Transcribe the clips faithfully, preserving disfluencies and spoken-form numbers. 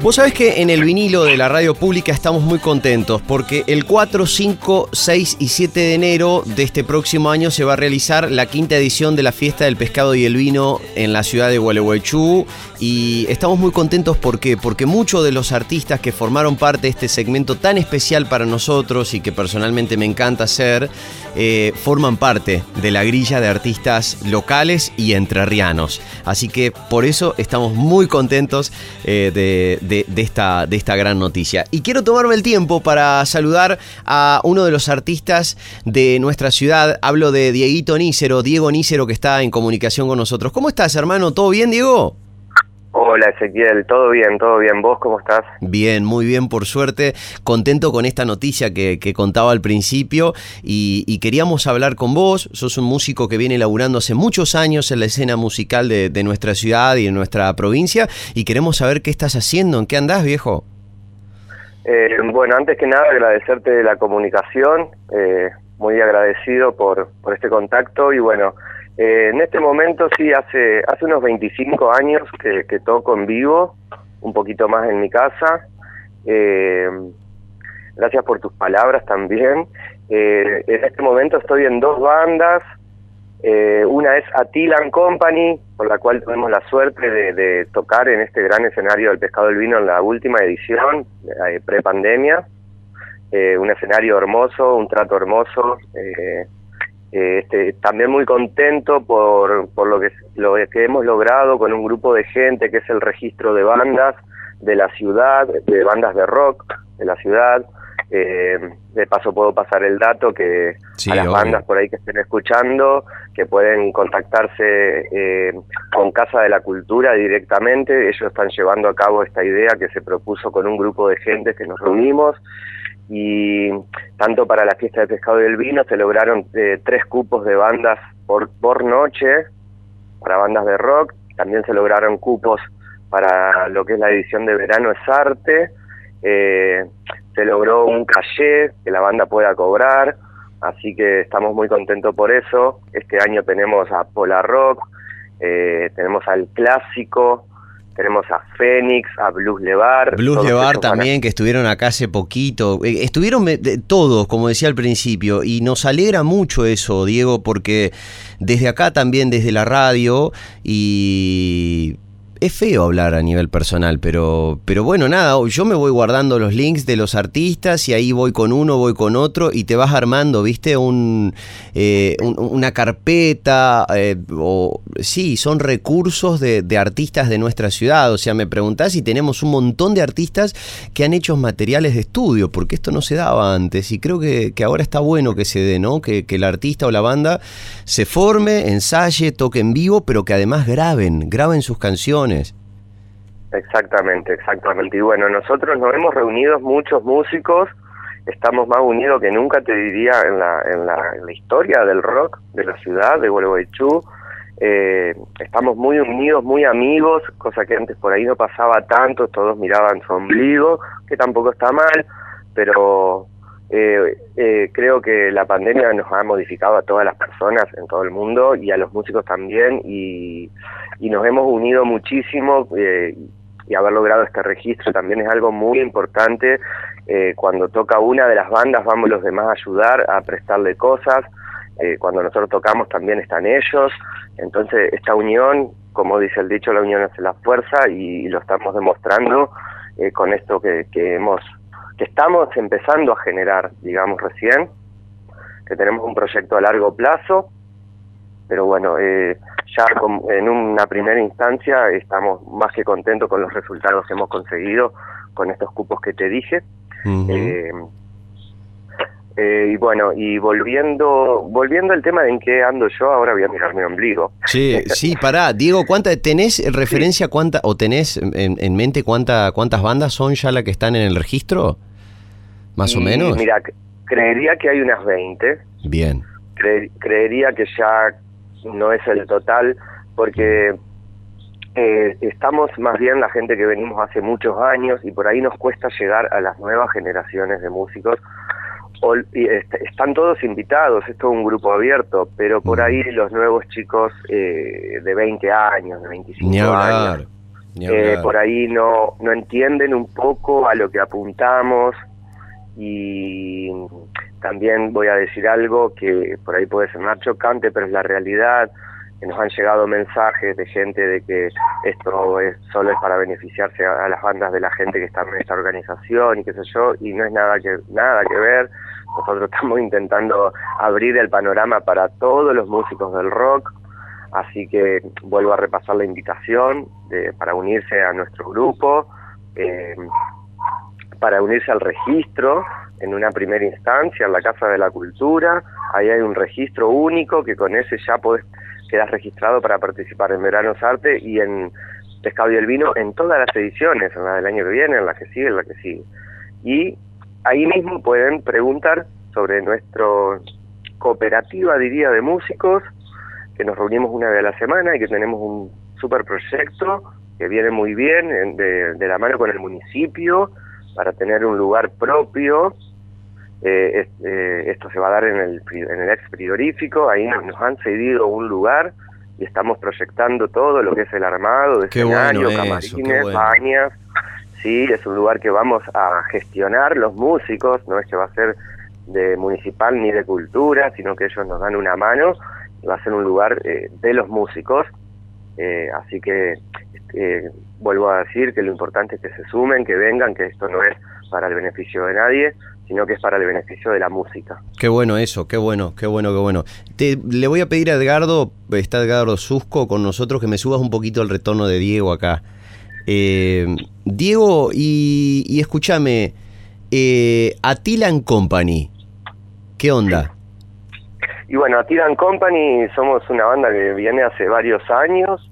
Vos sabés que en el vinilo de la radio pública estamos muy contentos porque el cuatro, cinco, seis y siete de enero de este próximo año se va a realizar la quinta edición de la Fiesta del Pescado y el Vino en la ciudad de Gualeguaychú, y estamos muy contentos ¿por qué? Porque muchos de los artistas que formaron parte de este segmento tan especial para nosotros y que personalmente me encanta hacer, eh, forman parte de la grilla de artistas locales y entrerrianos. Así que por eso estamos muy contentos eh, de, de, de, esta, de esta gran noticia. Y quiero tomarme el tiempo para saludar a uno de los artistas de nuestra ciudad. Hablo de Dieguito Nícero, Diego Nícero, que está en comunicación con nosotros. ¿Cómo estás, hermano? ¿Todo bien, Diego? Hola, Ezequiel, todo bien, todo bien. ¿Vos cómo estás? Bien, muy bien, por suerte. Contento con esta noticia que, que contaba al principio y, y queríamos hablar con vos. Sos un músico que viene laburando hace muchos años en la escena musical de, de nuestra ciudad y de nuestra provincia, y queremos saber qué estás haciendo, en qué andás, viejo. Eh, bueno, antes que nada agradecerte la comunicación, eh, muy agradecido por, por este contacto y bueno... Eh, en este momento sí, hace hace unos veinticinco años que, que toco en vivo, un poquito más en mi casa. Eh, gracias por tus palabras también. Eh, en este momento estoy en dos bandas. Eh, una es Attila and Company, por la cual tuvimos la suerte de, de tocar en este gran escenario del Pescado del Vino en la última edición, eh, pre-pandemia. Eh, un escenario hermoso, un trato hermoso. Eh, Este, también muy contento por, por lo, que, lo que hemos logrado con un grupo de gente que es el registro de bandas de la ciudad, de bandas de rock de la ciudad. Eh, de paso puedo pasar el dato que sí, a las obvio. bandas por ahí que estén escuchando, que pueden contactarse eh, con Casa de la Cultura directamente. Ellos están llevando a cabo esta idea que se propuso con un grupo de gente que nos reunimos. Y tanto para la Fiesta del Pescado y el Vino se lograron eh, tres cupos de bandas por, por noche para bandas de rock. También se lograron cupos para lo que es la edición de Verano es Arte. Eh, se logró un cachê que la banda pueda cobrar, así que estamos muy contentos por eso. Este año tenemos a Polar Rock, eh, tenemos al Clásico, tenemos a Fénix, a Blues Levar. Blues Levar también, a... que estuvieron acá hace poquito. Eh, estuvieron de, todos, como decía al principio, y nos alegra mucho eso, Diego, porque desde acá también, desde la radio, y... es feo hablar a nivel personal, pero pero bueno, nada, yo me voy guardando los links de los artistas y ahí voy con uno, voy con otro y te vas armando, ¿viste? Un, eh, un una carpeta, eh, o sí, son recursos de, de artistas de nuestra ciudad. O sea, me preguntás y tenemos un montón de artistas que han hecho materiales de estudio, porque esto no se daba antes y creo que, que ahora está bueno que se dé, ¿no? Que, que el artista o la banda se forme, ensaye, toque en vivo, pero que además graben, graben sus canciones. Exactamente, exactamente. Y bueno, nosotros nos hemos reunido muchos músicos, estamos más unidos que nunca, te diría, en la, en la, en la historia del rock de la ciudad de Gualeguaychú. Eh, estamos muy unidos, muy amigos, cosa que antes por ahí no pasaba tanto, todos miraban su ombligo, que tampoco está mal, pero eh, eh, creo que la pandemia nos ha modificado a todas las personas en todo el mundo y a los músicos también, y y nos hemos unido muchísimo, eh, y haber logrado este registro también es algo muy importante. Eh, cuando toca una de las bandas vamos los demás a ayudar, a prestarle cosas. Eh, cuando nosotros tocamos también están ellos. Entonces esta unión, como dice el dicho, la unión hace la fuerza, y, y lo estamos demostrando eh, con esto que, que hemos que estamos empezando a generar, digamos, recién, que tenemos un proyecto a largo plazo, pero bueno, eh, ya con, en una primera instancia estamos más que contentos con los resultados que hemos conseguido con estos cupos que te dije. Uh-huh. eh, eh, y bueno, y volviendo volviendo al tema de en qué ando yo, ahora voy a mirar mi ombligo. Sí, sí, pará, Diego, ¿cuánta, ¿tenés referencia sí. cuánta, o tenés en, en mente cuánta, cuántas bandas son ya las que están en el registro? ¿Más y, o menos? Mira, creería que hay unas veinte. Bien. Cre- creería que ya no es el total, porque eh, estamos más bien la gente que venimos hace muchos años y por ahí nos cuesta llegar a las nuevas generaciones de músicos. O, y est- están todos invitados, esto es un grupo abierto, pero por ahí los nuevos chicos eh, de veinte años, de veinticinco Ni hablar. años, eh, por ahí no, no entienden un poco a lo que apuntamos. Y también voy a decir algo que por ahí puede sonar chocante, pero es la realidad, que nos han llegado mensajes de gente de que esto es solo es para beneficiarse a, a las bandas de la gente que está en esta organización y qué sé yo, y no es nada que nada que ver. Nosotros estamos intentando abrir el panorama para todos los músicos del rock, así que vuelvo a repasar la invitación de, para unirse a nuestro grupo, eh, para unirse al registro en una primera instancia en la Casa de la Cultura. Ahí hay un registro único que con ese ya podés, quedás registrado para participar en Veranos Arte y en Pescado y el Vino en todas las ediciones, en la del año que viene, en la que sigue, en la que sigue. Y ahí mismo pueden preguntar sobre nuestra cooperativa, diría, de músicos, que nos reunimos una vez a la semana y que tenemos un super proyecto que viene muy bien en, de, de la mano con el municipio, para tener un lugar propio. Eh, es, eh, esto se va a dar en el, en el ex frigorífico. Ahí nos, nos han cedido un lugar y estamos proyectando todo lo que es el armado de escenario, bueno camarines, bueno. bañas. Sí, es un lugar que vamos a gestionar los músicos, no es que va a ser de municipal ni de cultura, sino que ellos nos dan una mano y va a ser un lugar eh, de los músicos. Eh, así que eh, vuelvo a decir que lo importante es que se sumen, que vengan, que esto no es para el beneficio de nadie, sino que es para el beneficio de la música. Qué bueno eso, qué bueno, qué bueno, qué bueno. Te, le voy a pedir a Edgardo, está Edgardo Susco con nosotros, que me subas un poquito el retorno de Diego acá. Eh, Diego, y, y escúchame, eh, Attila and Company, ¿qué onda? Y bueno, Attila and Company somos una banda que viene hace varios años.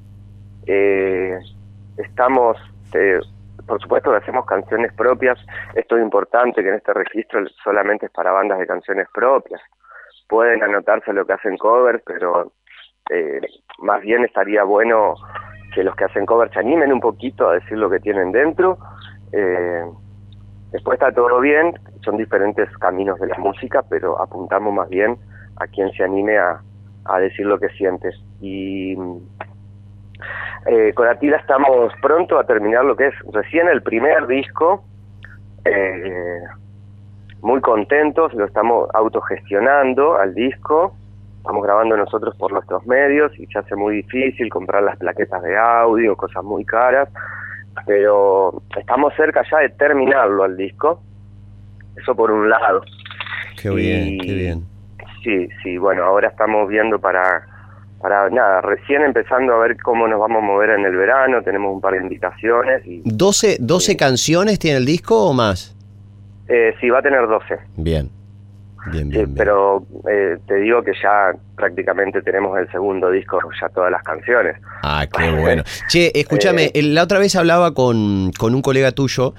Eh, estamos, eh, por supuesto que hacemos canciones propias. Esto es importante, que en este registro solamente es para bandas de canciones propias. Pueden anotarse lo que hacen covers, pero eh, más bien estaría bueno que los que hacen covers se animen un poquito a decir lo que tienen dentro. Eh, después está todo bien, son diferentes caminos de la música, pero apuntamos más bien a quien se anime a, a decir lo que sientes. Y eh, con Attila estamos pronto a terminar lo que es recién el primer disco, eh, muy contentos, lo estamos autogestionando al disco, estamos grabando nosotros por nuestros medios y se hace muy difícil comprar las plaquetas de audio, cosas muy caras, pero estamos cerca ya de terminarlo al disco, eso por un lado. Qué bien, y, qué bien. Sí, sí, bueno, ahora estamos viendo para, para nada, recién empezando a ver cómo nos vamos a mover en el verano, tenemos un par de invitaciones. Y, ¿doce, doce eh, canciones tiene el disco o más? Eh, sí, va a tener doce. Bien, bien, bien. Sí, bien. pero eh, te digo que ya prácticamente tenemos el segundo disco, ya todas las canciones. Ah, qué bueno. Che, escúchame, eh, la otra vez hablaba con, con un colega tuyo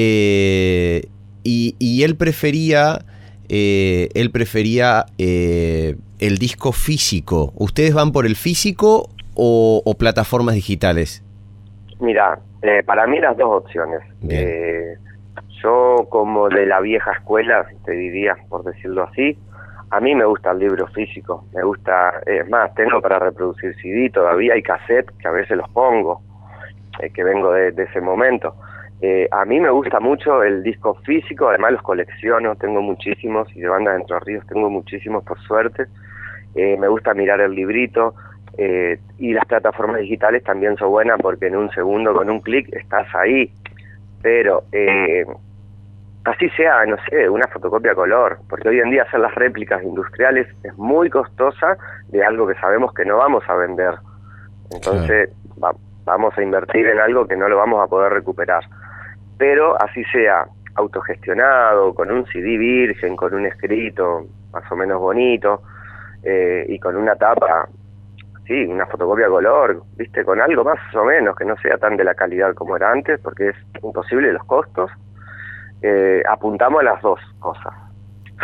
eh, y, y él prefería... Eh, él prefería eh, el disco físico. ¿Ustedes van por el físico o, o plataformas digitales? Mira, eh, para mí las dos opciones. Eh, yo como de la vieja escuela, te diría, por decirlo así, a mí me gusta el libro físico, me gusta, es más, tengo para reproducir C D, todavía hay cassette que a veces los pongo, eh, que vengo de, de ese momento. Eh, a mí me gusta mucho el disco físico, además los colecciono, tengo muchísimos, y de bandas de Entre Ríos tengo muchísimos por suerte. Eh, me gusta mirar el librito, eh, y las plataformas digitales también son buenas porque en un segundo, con un clic, estás ahí. Pero eh, así sea, no sé, una fotocopia a color, porque hoy en día hacer las réplicas industriales es muy costosa de algo que sabemos que no vamos a vender. Entonces va, vamos a invertir en algo que no lo vamos a poder recuperar. Pero así sea, autogestionado, con un C D virgen, con un escrito más o menos bonito, eh, y con una tapa, sí, una fotocopia a color, viste, con algo más o menos, que no sea tan de la calidad como era antes, porque es imposible los costos, eh, apuntamos a las dos cosas.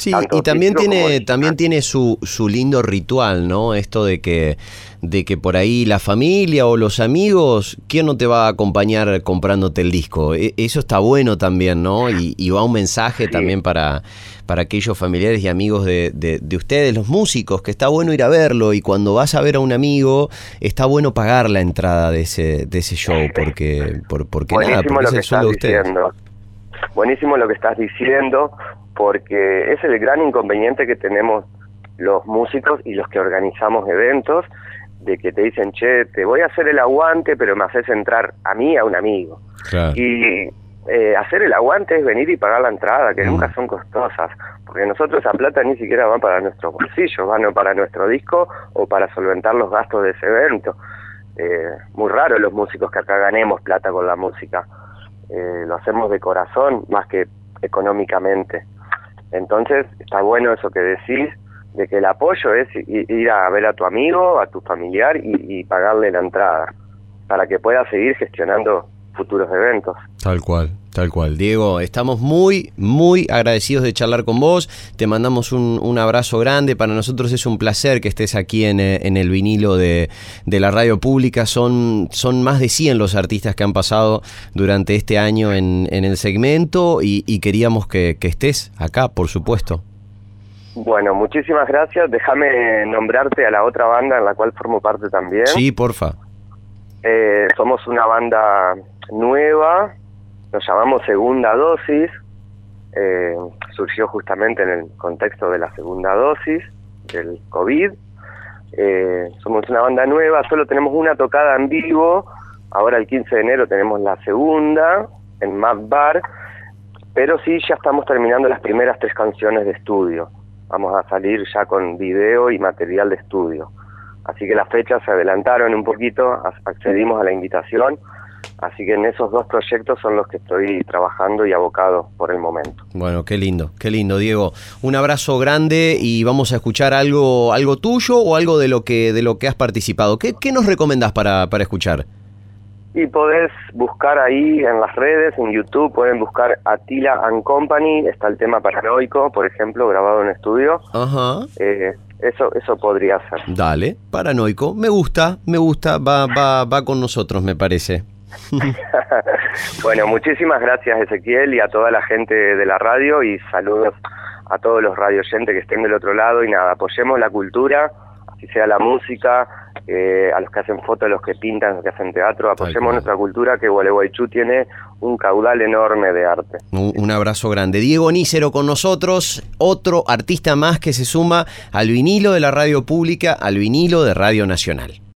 Sí, y también tiene, también tiene su, su lindo ritual, ¿no? Esto de que, de que por ahí la familia o los amigos, ¿quién no te va a acompañar comprándote el disco? E- eso está bueno también, ¿no? Y, y va un mensaje sí. también para, para aquellos familiares y amigos de, de, de ustedes, los músicos, que está bueno ir a verlo, y cuando vas a ver a un amigo, está bueno pagar la entrada de ese, de ese show, porque, por, porque nada, porque es el sueldo de ustedes. Diciendo. Buenísimo lo que estás diciendo, porque es el gran inconveniente que tenemos los músicos y los que organizamos eventos, de que te dicen, che, te voy a hacer el aguante, pero me haces entrar a mí, a un amigo. Claro. Y eh, hacer el aguante es venir y pagar la entrada, que mm. nunca son costosas, porque nosotros esa plata ni siquiera van para nuestros bolsillos, van para nuestro disco o para solventar los gastos de ese evento. Eh, muy raro los músicos que acá ganemos plata con la música. Eh, lo hacemos de corazón más que económicamente. Entonces está bueno eso que decís, de que el apoyo es ir a ver a tu amigo, a tu familiar y, y pagarle la entrada para que pueda seguir gestionando futuros eventos. Tal cual, tal cual. Diego, estamos muy, muy agradecidos de charlar con vos. Te mandamos un, un abrazo grande. Para nosotros es un placer que estés aquí en, en el vinilo de, de la radio pública. Son, son más de cien los artistas que han pasado durante este año en, en el segmento y, y queríamos que, que estés acá, por supuesto. Bueno, muchísimas gracias. Déjame nombrarte a la otra banda en la cual formo parte también. Sí, porfa. Eh, somos una banda nueva, nos llamamos Segunda Dosis, eh, surgió justamente en el contexto de la segunda dosis del COVID. Eh, somos una banda nueva, solo tenemos una tocada en vivo, ahora el quince de enero tenemos la segunda en Mad Bar, pero sí ya estamos terminando las primeras tres canciones de estudio. Vamos a salir ya con video y material de estudio. Así que las fechas se adelantaron un poquito, accedimos a la invitación, así que en esos dos proyectos son los que estoy trabajando y abocado por el momento. Bueno, qué lindo, qué lindo, Diego. Un abrazo grande y vamos a escuchar algo algo tuyo o algo de lo que de lo que has participado. ¿Qué, qué nos recomendás para, para escuchar? Y podés buscar ahí en las redes, en YouTube, pueden buscar Attila and Company, está el tema Paranoico, por ejemplo, grabado en estudio. Ajá. Eh, eso eso podría ser. Dale, Paranoico, me gusta, me gusta, va va va con nosotros, me parece. Bueno, muchísimas gracias, Ezequiel, y a toda la gente de la radio, y saludos a todos los radioyentes que estén del otro lado, y nada, apoyemos la cultura, así sea la música, eh, a los que hacen fotos, a los que pintan, a los que hacen teatro, apoyemos nuestra cultura, que Gualeguaychú tiene un caudal enorme de arte. Un, un abrazo grande. Diego Nícero con nosotros, otro artista más que se suma al vinilo de la radio pública, al vinilo de Radio Nacional.